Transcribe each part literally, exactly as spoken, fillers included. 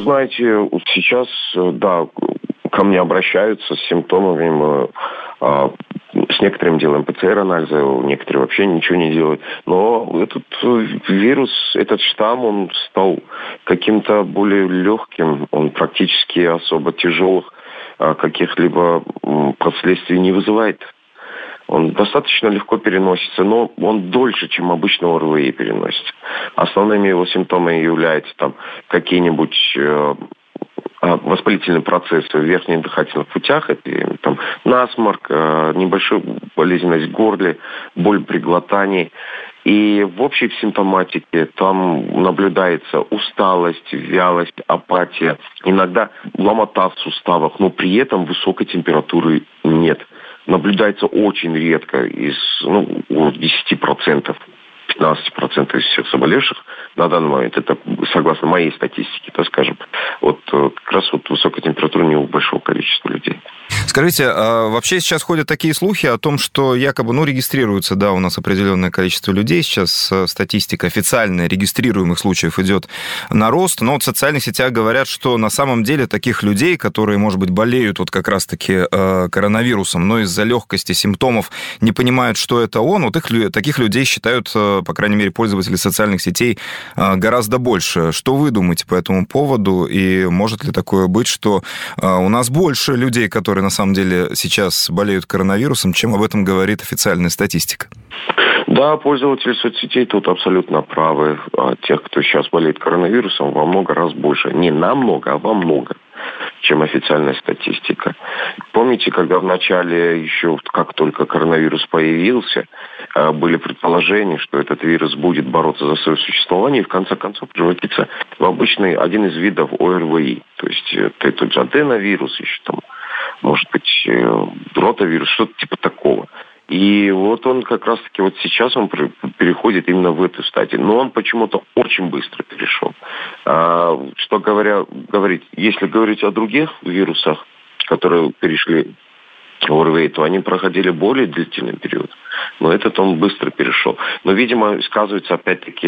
знаете, вот сейчас, да, ко мне обращаются с симптомами, мы а, с некоторыми делаем ПЦР-анализы, некоторые вообще ничего не делают. Но этот вирус, этот штамм, он стал каким-то более легким, он практически особо тяжелых а, каких-либо последствий не вызывает. Он достаточно легко переносится, но он дольше, чем обычно ОРВИ переносится. Основными его симптомами являются там какие-нибудь э, воспалительные процессы в верхних дыхательных путях, это там насморк, э, небольшая болезненность в горле, боль при глотании. И в общей симптоматике там наблюдается усталость, вялость, апатия, иногда ломота в суставах, но при этом высокой температуры нет. Наблюдается очень редко, из ну, десять процентов, пятнадцать процентов из всех заболевших на данный момент, это согласно моей статистике, так скажем, вот как раз вот высокая температура не у большого количества людей. Скажите, а вообще сейчас ходят такие слухи о том, что якобы, ну, регистрируется, да, у нас определенное количество людей, сейчас статистика официальная регистрируемых случаев идет на рост, но вот в социальных сетях говорят, что на самом деле таких людей, которые, может быть, болеют вот как раз-таки коронавирусом, но из-за легкости симптомов не понимают, что это он, вот их, таких людей считают, по крайней мере, пользователи социальных сетей гораздо больше. Что вы думаете по этому поводу, и может ли такое быть, что у нас больше людей, которые на самом деле сейчас болеют коронавирусом, чем об этом говорит официальная статистика? Да, пользователи соцсетей тут абсолютно правы. Тех, кто сейчас болеет коронавирусом, во много раз больше. Не намного, а во много, чем официальная статистика. Помните, когда в начале, еще как только коронавирус появился, были предположения, что этот вирус будет бороться за свое существование и в конце концов превратиться в обычный один из видов ОРВИ. То есть это тот же аденовирус, еще там, может быть, ротавирус, что-то типа такого. И вот он как раз-таки вот сейчас он переходит именно в эту стадию. Но он почему-то очень быстро перешел. А, что говоря, говорить, если говорить о других вирусах, которые перешли в ОРВИ, то они проходили более длительный период. Но этот он быстро перешел. Но, видимо, сказывается опять-таки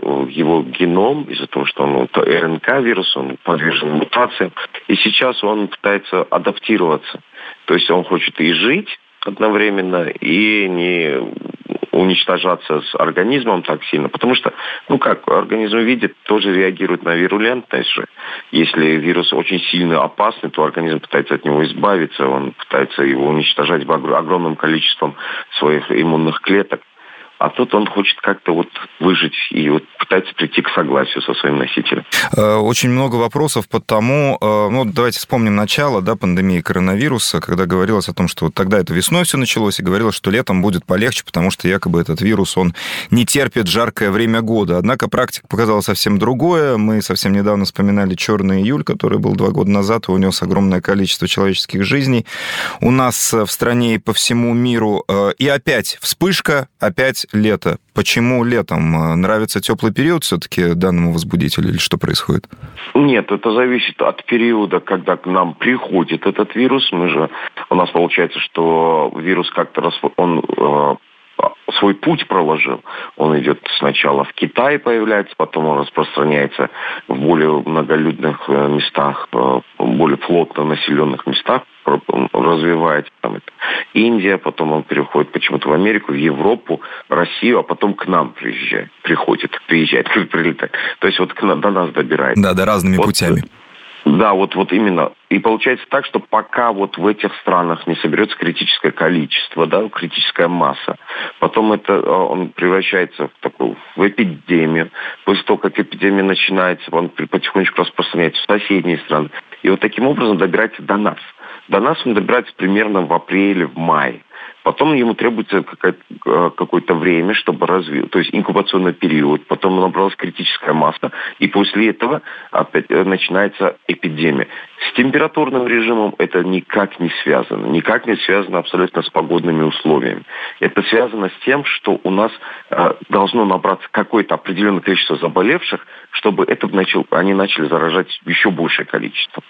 его геном, из-за того, что он это РНК-вирус, он подвержен мутациям. И сейчас он пытается адаптироваться. То есть он хочет и жить одновременно, и не уничтожаться с организмом так сильно. Потому что, ну как, организм видит, тоже реагирует на вирулентность же. Если вирус очень сильно опасный, то организм пытается от него избавиться, он пытается его уничтожать огромным количеством своих иммунных клеток. А тут он хочет как-то вот выжить и вот пытается прийти к согласию со своим носителем. Очень много вопросов по тому, ну давайте вспомним начало, да, пандемии коронавируса, когда говорилось о том, что вот тогда это весной все началось, и говорилось, что летом будет полегче, потому что якобы этот вирус, он не терпит жаркое время года. Однако практика показала совсем другое. Мы совсем недавно вспоминали «Черный июль», который был два года назад и унес огромное количество человеческих жизней у нас в стране и по всему миру. И опять вспышка, опять лето. Почему летом? Нравится теплый период все-таки данному возбудителю или что происходит? Нет, это зависит от периода, когда к нам приходит этот вирус. Мы же, у нас получается, что вирус как-то рас, он э, свой путь проложил. Он идет сначала в Китае, появляется, потом он распространяется в более многолюдных местах, более плотно населенных местах, развивается там это. Индия, потом он переходит почему-то в Америку, в Европу, Россию, а потом к нам приезжает, приходит, приезжает, прилетает. То есть вот к нам, до нас добирается. Да, да, разными вот, путями. Да, вот, вот именно. И получается так, что пока вот в этих странах не соберется критическое количество, да, критическая масса, потом это он превращается в такую в эпидемию. После того, как эпидемия начинается, он потихонечку распространяется в соседние страны. И вот таким образом добирается до нас. До нас он добирается примерно в апреле, в мае. Потом ему требуется какое-то время, чтобы развить, то есть инкубационный период, потом набралась критическая масса, и после этого опять начинается эпидемия. С температурным режимом это никак не связано, никак не связано абсолютно с погодными условиями. Это связано с тем, что у нас должно набраться какое-то определенное количество заболевших, чтобы это начал, они начали заражать еще большее количество.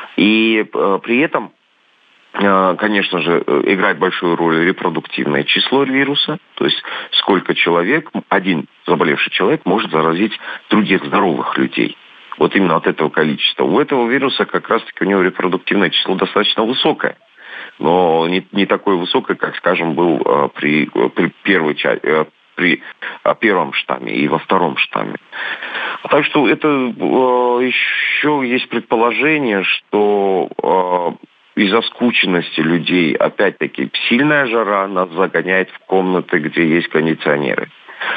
И при этом, конечно же, играет большую роль репродуктивное число вируса, то есть сколько человек, один заболевший человек может заразить других здоровых людей. Вот именно от этого количества. У этого вируса как раз-таки у него репродуктивное число достаточно высокое. Но не, не такое высокое, как, скажем, был э, при, при первой части, э, при э, первом штамме и во втором штамме. Так что это э, еще есть предположение, что э, из-за скученности людей, опять-таки, сильная жара нас загоняет в комнаты, где есть кондиционеры.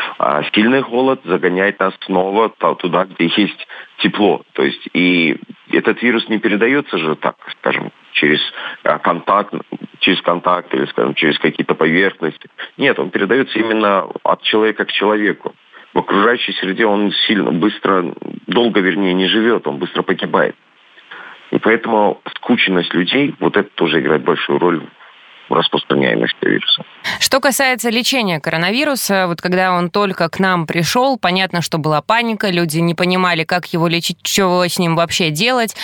А сильный холод загоняет нас снова туда, где есть тепло. То есть и этот вирус не передается же так, скажем, через контакт, через контакт или, скажем, через какие-то поверхности. Нет, он передается именно от человека к человеку. В окружающей среде он сильно быстро, долго, вернее, не живет, он быстро погибает. И поэтому скученность людей, вот это тоже играет большую роль в распространяемости вируса. Что касается лечения коронавируса, вот когда он только к нам пришел, понятно, что была паника, люди не понимали, как его лечить, что с ним вообще делать,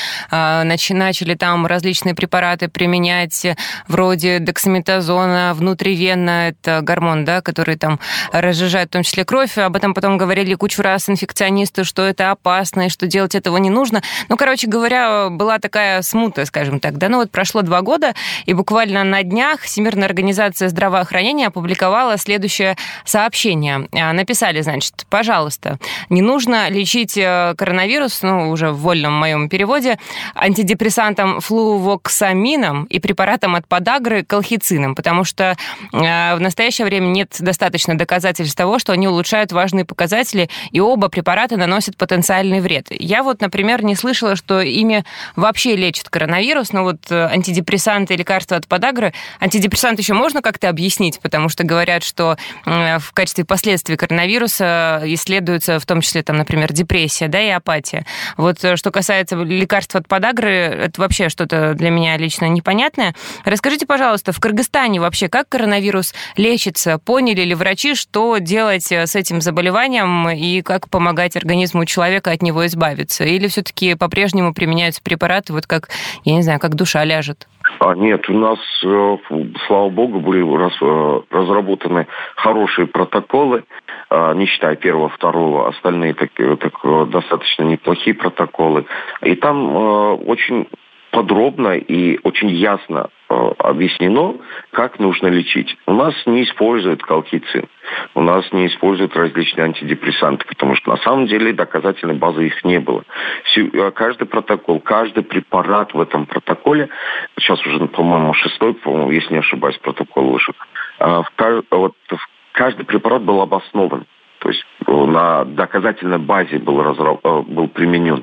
начали там различные препараты применять, вроде дексаметазона, внутривенно, это гормон, да, который там разжижает в том числе кровь, об этом потом говорили кучу раз инфекционисты, что это опасно и что делать этого не нужно. Ну, короче говоря, была такая смута, скажем так, да, ну вот прошло два года, и буквально на днях Всемирная организация здравоохранения опубликовала следующее сообщение. Написали, значит, пожалуйста, не нужно лечить коронавирус, ну, уже в вольном моем переводе, антидепрессантом флувоксамином и препаратом от подагры колхицином, потому что в настоящее время нет достаточно доказательств того, что они улучшают важные показатели, и оба препарата наносят потенциальный вред. Я вот, например, не слышала, что ими вообще лечат коронавирус, но вот антидепрессанты и лекарства от подагры. Антидепрессант еще можно как-то объяснить, потому что говорят, что в качестве последствий коронавируса исследуются в том числе, там, например, депрессия, да, и апатия. Вот что касается лекарств от подагры, это вообще что-то для меня лично непонятное. Расскажите, пожалуйста, в Кыргызстане вообще как коронавирус лечится? Поняли ли врачи, что делать с этим заболеванием и как помогать организму человека от него избавиться? Или все-таки по-прежнему применяются препараты, вот как, я не знаю, как душа ляжет? А, нет, у нас, слава богу, были разработаны хорошие протоколы, не считая первого, второго, остальные так, так, достаточно неплохие протоколы. И там очень подробно и очень ясно объяснено, как нужно лечить. У нас не используют колхицин, у нас не используют различные антидепрессанты, потому что на самом деле доказательной базы их не было. Каждый протокол, каждый препарат в этом протоколе, сейчас уже, по-моему, шестой, по-моему, если не ошибаюсь, протокол вышел, вот каждый препарат был обоснован, то есть на доказательной базе был, разраб... был применен.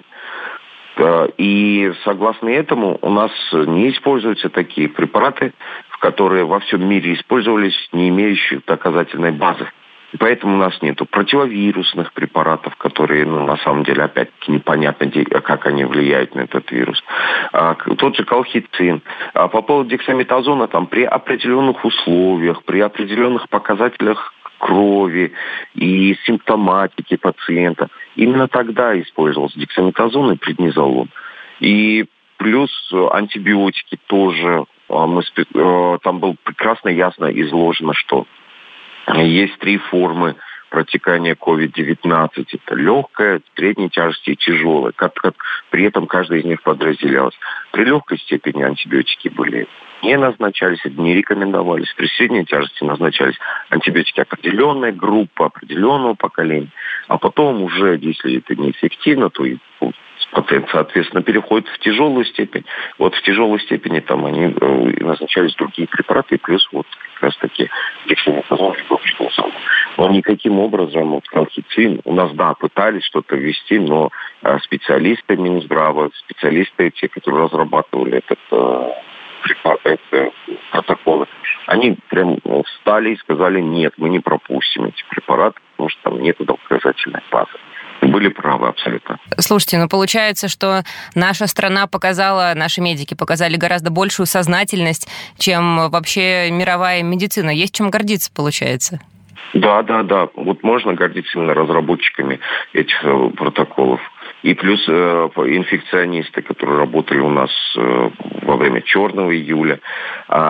И согласно этому у нас не используются такие препараты, которые во всем мире использовались, не имеющие доказательной базы. И поэтому у нас нету противовирусных препаратов, которые, ну, на самом деле, опять-таки, непонятно, как они влияют на этот вирус. А, тот же колхицин. А по поводу дексаметазона, там, при определенных условиях, при определенных показателях крови и симптоматики пациента. Именно тогда использовался дексаметазон и преднизолон. И плюс антибиотики тоже. Мы, там было прекрасно ясно изложено, что есть три формы протекания ковид девятнадцать. Это легкая, средней тяжести и тяжелая. Как, как при этом каждая из них подразделялась. При легкой степени антибиотики были не назначались, не рекомендовались. При средней тяжести назначались антибиотики определенной группы, определенного поколения. А потом уже, если это неэффективно, то и пациент, соответственно, переходит в тяжелую степень. Вот в тяжелой степени там они назначались другие препараты, плюс вот как раз таки дексаметазон. Но никаким образом вот колхицин у нас, да, пытались что-то ввести, но специалисты Минздрава, специалисты, те, которые разрабатывали этот это протоколы, они прям встали и сказали, нет, мы не пропустим эти препараты, потому что там нет доказательной базы. Были правы абсолютно. Слушайте, ну получается, что наша страна показала, наши медики показали гораздо большую сознательность, чем вообще мировая медицина. Есть чем гордиться, получается. Да, да, да. Вот можно гордиться именно разработчиками этих протоколов. И плюс э, инфекционисты, которые работали у нас э, во время Черного июля. А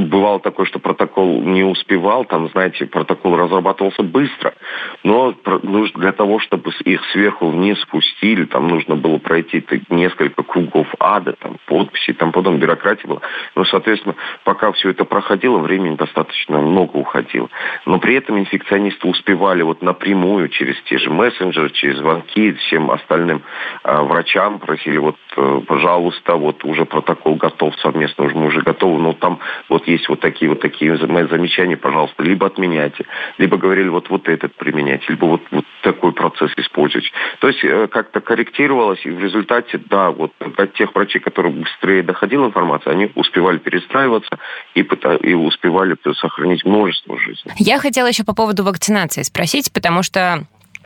бывало такое, что протокол не успевал, там, знаете, протокол разрабатывался быстро, но для того, чтобы их сверху вниз спустили, там нужно было пройти несколько кругов ада, там, подписи, там потом бюрократия была. Ну, соответственно, пока все это проходило, времени достаточно много уходило. Но при этом инфекционисты успевали вот напрямую через те же мессенджеры, через звонки всем остальным э, врачам, просили, вот, э, пожалуйста, вот уже протокол готов совместно, уже мы уже готовы, но там вот есть вот такие вот такие мои замечания, пожалуйста, либо отменяйте, либо говорили вот, вот этот применять, либо вот, вот такой процесс использовать. То есть э, как-то корректировалось, и в результате, да, вот от тех врачей, которые быстрее доходила информация, они успевали перестраиваться и, и успевали сохранить множество жизней. Я хотела еще по поводу вакцинации спросить, потому что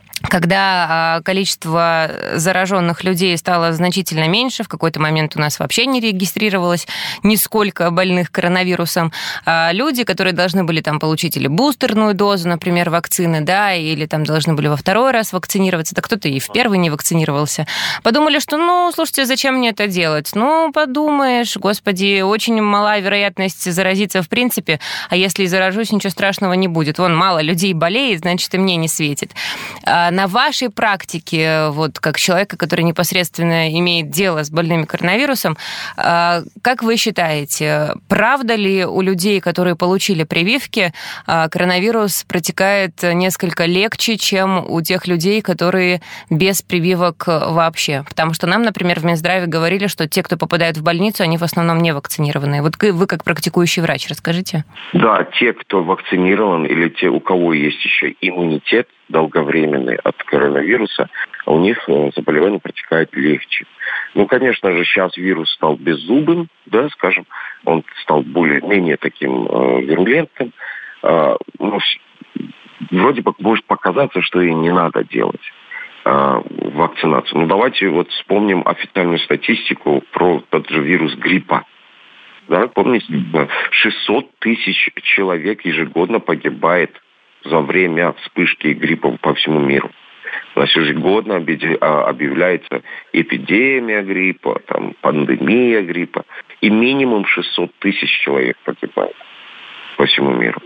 когда количество зараженных людей стало значительно меньше, в какой-то момент у нас вообще не регистрировалось нисколько больных коронавирусом, люди, которые должны были там получить или бустерную дозу, например, вакцины, да, или там должны были во второй раз вакцинироваться, да кто-то и в первый не вакцинировался, подумали, что, ну, слушайте, зачем мне это делать? Ну, подумаешь, господи, очень мала вероятность заразиться в принципе, а если и заражусь, ничего страшного не будет. Вон, мало людей болеет, значит, и мне не светит. На вашей практике, вот как человека, который непосредственно имеет дело с больными коронавирусом, как вы считаете, правда ли у людей, которые получили прививки, коронавирус протекает несколько легче, чем у тех людей, которые без прививок вообще? Потому что нам, например, в Минздраве говорили, что те, кто попадают в больницу, они в основном не вакцинированные. Вот вы как практикующий врач, расскажите. Да, те, кто вакцинирован, или те, у кого есть еще иммунитет долговременный от коронавируса, у них заболевание протекает легче. Ну, конечно же, сейчас вирус стал беззубым, да, скажем, он стал более-менее таким э, вирулентным. Э, ну, вроде бы может показаться, что и не надо делать э, вакцинацию. Ну, давайте вот вспомним официальную статистику про тот же вирус гриппа. Да, помните, шестьсот тысяч человек ежегодно погибает за время вспышки гриппа по всему миру. У нас ежегодно объявляется эпидемия гриппа, там, пандемия гриппа, и минимум шестьсот тысяч человек погибает по всему миру.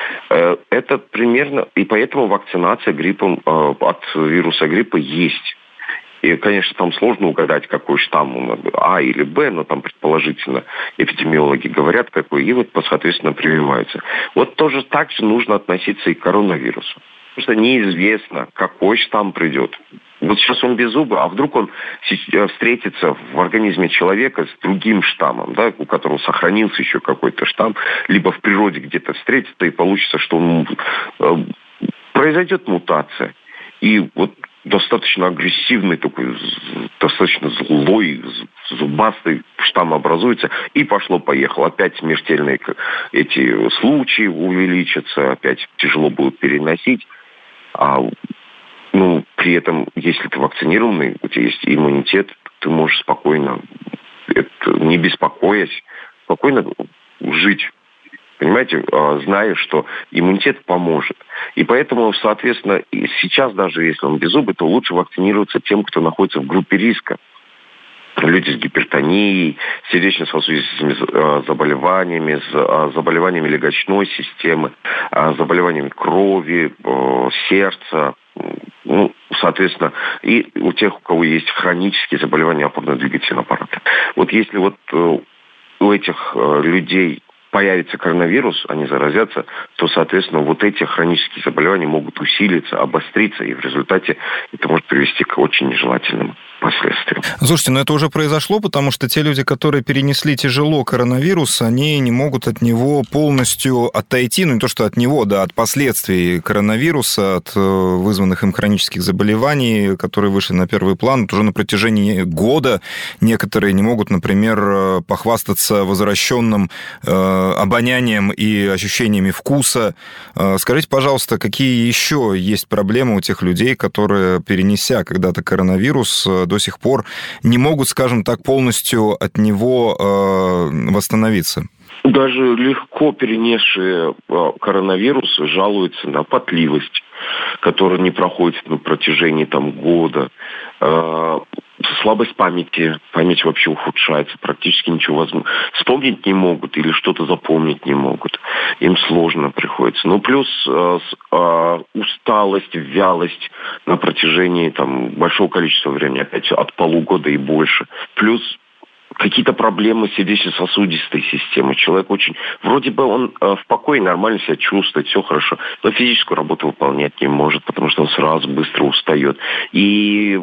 Это примерно, и поэтому вакцинация гриппом от вируса гриппа есть. И, конечно, там сложно угадать, какой штамм у нас, А или Б, но там предположительно эпидемиологи говорят, какой, и вот, соответственно, прививаются. Вот тоже так же нужно относиться и к коронавирусу. Потому что неизвестно, какой штамм придет. Вот сейчас он беззубый, а вдруг он встретится в организме человека с другим штаммом, да, у которого сохранился еще какой-то штамм, либо в природе где-то встретится, и получится, что он, э, произойдет мутация. И вот достаточно агрессивный, такой, достаточно злой, зубастый штамм образуется, и пошло-поехало. Опять смертельные эти случаи увеличатся, опять тяжело будут переносить. А, ну, при этом, если ты вакцинированный, у тебя есть иммунитет, ты можешь спокойно, это, не беспокоясь, спокойно жить. Понимаете, зная, что иммунитет поможет. И поэтому, соответственно, сейчас даже если он беззубый, то лучше вакцинироваться тем, кто находится в группе риска. Люди с гипертонией, сердечно-сосудистыми заболеваниями, с заболеваниями легочной системы, заболеваниями крови, сердца, ну, соответственно, и у тех, у кого есть хронические заболевания опорно-двигательного аппарата. Вот если вот у этих людей появится коронавирус, они заразятся, то, соответственно, вот эти хронические заболевания могут усилиться, обостриться, и в результате это может привести к очень нежелательным последствиям. Слушайте, но это уже произошло, потому что те люди, которые перенесли тяжело коронавирус, они не могут от него полностью отойти, ну не то, что от него, да, от последствий коронавируса, от вызванных им хронических заболеваний, которые вышли на первый план. Вот уже на протяжении года некоторые не могут, например, похвастаться возвращенным обонянием и ощущениями вкуса. Скажите, пожалуйста, какие еще есть проблемы у тех людей, которые, перенеся когда-то коронавирус, до сих пор не могут, скажем так, полностью от него восстановиться? Даже легко перенесшие коронавирус жалуются на потливость, которая не проходит на протяжении там, года. слабость памяти, память вообще ухудшается, практически ничего возможно. Вспомнить не могут или что-то запомнить не могут. Им сложно приходится. Ну, плюс э, э, усталость, вялость на протяжении там, большого количества времени, опять от полугода и больше. Плюс какие-то проблемы сердечно-сосудистой системы. Человек очень... Вроде бы он э, в покое нормально себя чувствует, все хорошо, но физическую работу выполнять не может, потому что он сразу быстро устает. И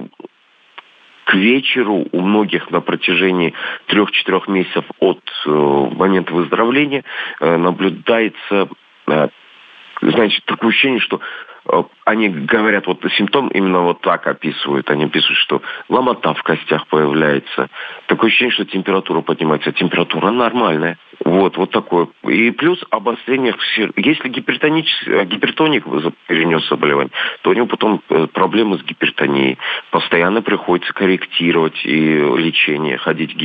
к вечеру у многих на протяжении трех-четырех месяцев от э, момента выздоровления э, наблюдается, э, знаете, такое ощущение, что э, они говорят, вот симптом именно вот так описывают. Они описывают, что ломота в костях появляется. Такое ощущение, что температура поднимается. А температура нормальная. Вот, вот такое. И плюс обострение. Если гипертонический, гипертоник перенес заболевание, то у него потом проблемы с гипертонией. Постоянно приходится корректировать и лечение, ходить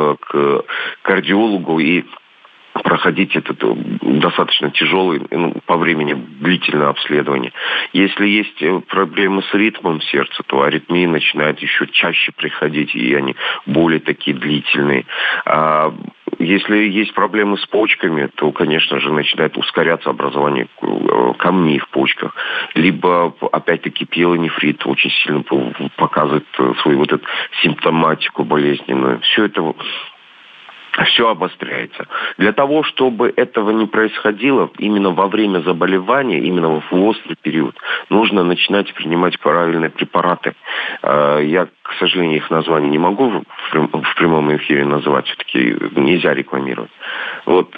к кардиологу и проходить этот достаточно тяжелый, ну, по времени длительное обследование. Если есть проблемы с ритмом сердца, то аритмии начинают еще чаще приходить, и они более такие длительные. А если есть проблемы с почками, то, конечно же, начинает ускоряться образование камней в почках. Либо, опять-таки, пиелонефрит очень сильно показывает свою вот эту симптоматику болезненную. Все это... Все обостряется. Для того, чтобы этого не происходило, именно во время заболевания, именно в острый период, нужно начинать принимать правильные препараты. Я, к сожалению, их название не могу в прямом эфире называть, все-таки нельзя рекламировать. Вот,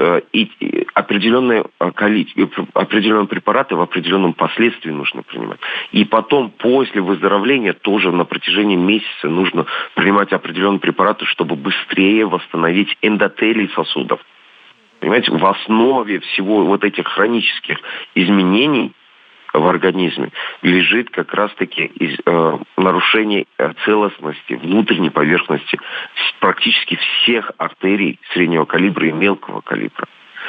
и определенные, определенные препараты в определенном последствии нужно принимать. И потом, после выздоровления, тоже на протяжении месяца нужно принимать определенные препараты, чтобы быстрее восстановить эндотелий сосудов. Понимаете, в основе всего вот этих хронических изменений в организме лежит как раз-таки из, э, нарушение целостности внутренней поверхности практически всех артерий среднего калибра и мелкого калибра.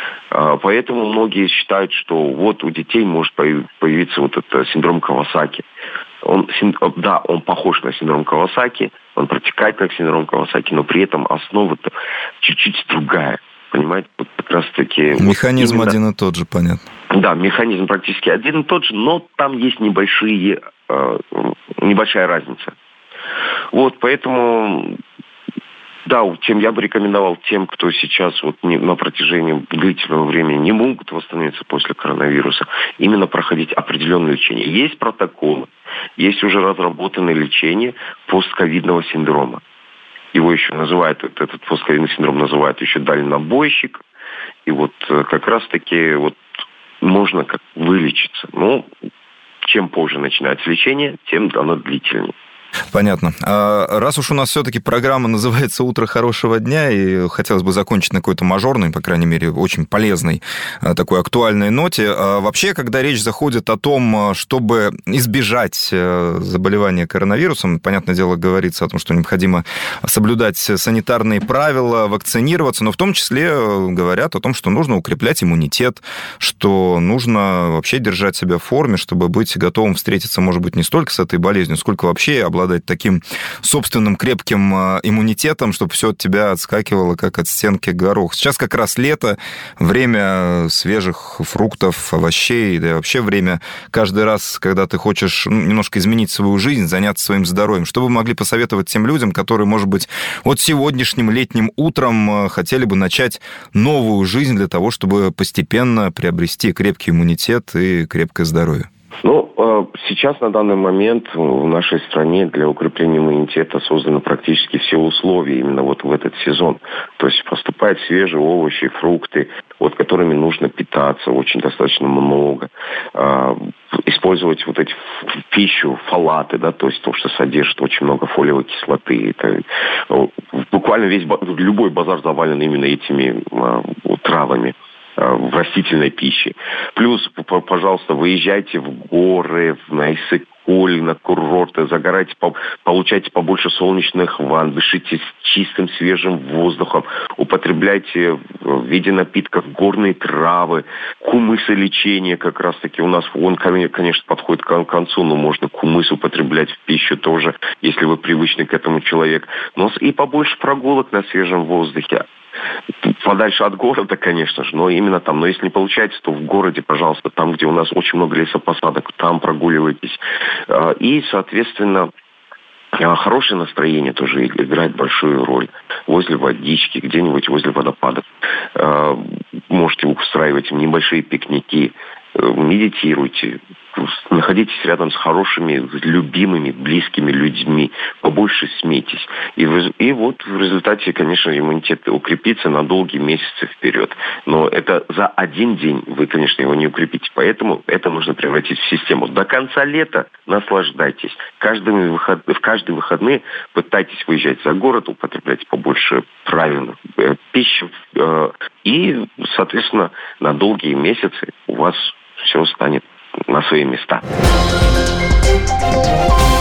Э, поэтому многие считают, что вот у детей может появиться вот этот синдром Кавасаки. Он, да, он похож на синдром Кавасаки, он протекает как синдром Кавасаки, но при этом основа-то чуть-чуть другая. Понимаете, вот как раз-таки... Механизм вот именно... один и тот же, понятно. Да, механизм практически один и тот же, но там есть небольшие, э, небольшая разница. Вот, поэтому... Да, чем я бы рекомендовал тем, кто сейчас вот не, на протяжении длительного времени не могут восстановиться после коронавируса, именно проходить определенное лечение. Есть протоколы, есть уже разработанное лечение постковидного синдрома. Его еще называют, этот постковидный синдром называют еще дальнобойщик. И вот как раз-таки вот можно как вылечиться. Но чем позже начинается лечение, тем оно длительнее. Понятно. Раз уж у нас все-таки программа называется «Утро хорошего дня», и хотелось бы закончить на какой-то мажорной, по крайней мере, очень полезной, такой актуальной ноте. Вообще, когда речь заходит о том, чтобы избежать заболевания коронавирусом, понятное дело, говорится о том, что необходимо соблюдать санитарные правила, вакцинироваться, но в том числе говорят о том, что нужно укреплять иммунитет, что нужно вообще держать себя в форме, чтобы быть готовым встретиться, может быть, не столько с этой болезнью, сколько вообще обладать таким собственным крепким иммунитетом, чтобы все от тебя отскакивало, как от стенки горох. Сейчас как раз лето, время свежих фруктов, овощей, да и вообще время каждый раз, когда ты хочешь ну, немножко изменить свою жизнь, заняться своим здоровьем. Что вы могли посоветовать тем людям, которые, может быть, вот сегодняшним летним утром хотели бы начать новую жизнь для того, чтобы постепенно приобрести крепкий иммунитет и крепкое здоровье? Ну, сейчас на данный момент в нашей стране для укрепления иммунитета созданы практически все условия именно вот в этот сезон. То есть поступают свежие овощи, фрукты, вот которыми нужно питаться очень достаточно много. Использовать вот эти в пищу, фолаты, да, то есть то, что содержит очень много фолиевой кислоты. Это, буквально весь любой базар завален именно этими травами. в растительной пище. Плюс, пожалуйста, выезжайте в горы, на Иссык-Куль, на курорты, загорайте, получайте побольше солнечных ванн, дышите чистым свежим воздухом, употребляйте в виде напитков горные травы, кумысолечение как раз-таки у нас, он, конечно, подходит к концу, но можно кумыс употреблять в пищу тоже, если вы привычный к этому человек. Но и побольше прогулок на свежем воздухе. Подальше от города, конечно же, но именно там. Но если не получается, то в городе, пожалуйста, там, где у нас очень много лесопосадок, там прогуливайтесь. И, соответственно, хорошее настроение тоже играет большую роль. Возле водички, где-нибудь возле водопадов. Можете устраивать небольшие пикники, медитируйте, находитесь рядом с хорошими, любимыми, близкими людьми, побольше смейтесь. И, и вот в результате, конечно, иммунитет укрепится на долгие месяцы вперед. Но это за один день вы, конечно, его не укрепите. Поэтому это нужно превратить в систему. До конца лета наслаждайтесь. Каждыми выход... В каждые выходные пытайтесь выезжать за город, употреблять побольше правильных пищи. И, соответственно, на долгие месяцы у вас все станет на свои места.